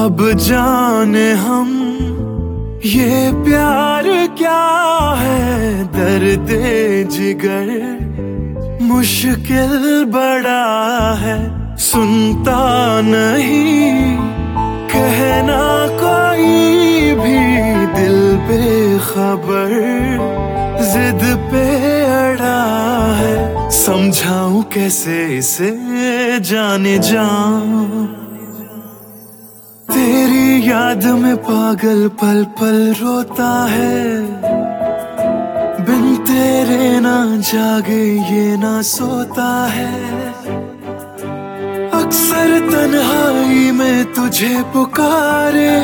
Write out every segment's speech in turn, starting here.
अब जाने हम ये प्यार क्या है, दर्द जिगर मुश्किल बड़ा है। सुनता नहीं कहना कोई भी, दिल बेखबर जिद पे अड़ा है। समझाऊं कैसे इसे जाने जाऊं, तेरी याद में पागल पल पल रोता है। बिन तेरे ना जागे ये ना सोता है। अक्सर तन्हाई में तुझे पुकारे,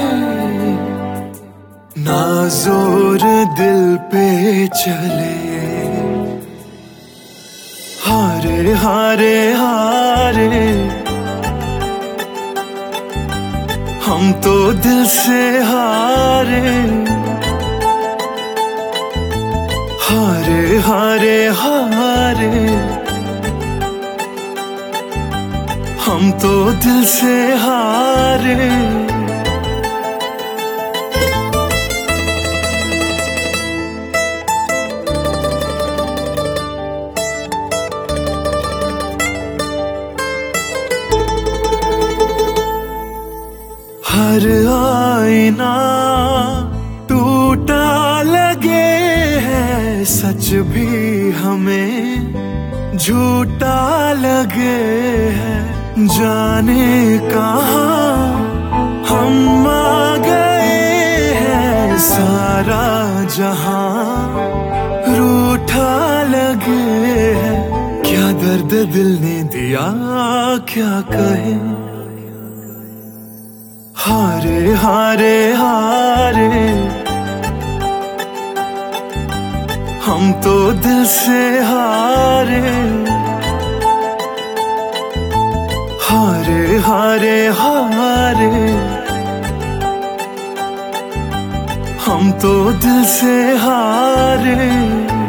ना जोर दिल पे चले। हारे हारे हारे हम तो दिल से हारे। हारे हारे हारे हम तो दिल से हारे। हर आईना टूटा लगे है, सच भी हमें झूठा लगे है। जाने कहाँ हम आ गए हैं, सारा जहां रूठा लगे है। क्या दर्द दिल ने दिया क्या कहे। हारे हारे हारे हम तो दिल से हारे। हारे हारे हारे हम तो दिल से हारे।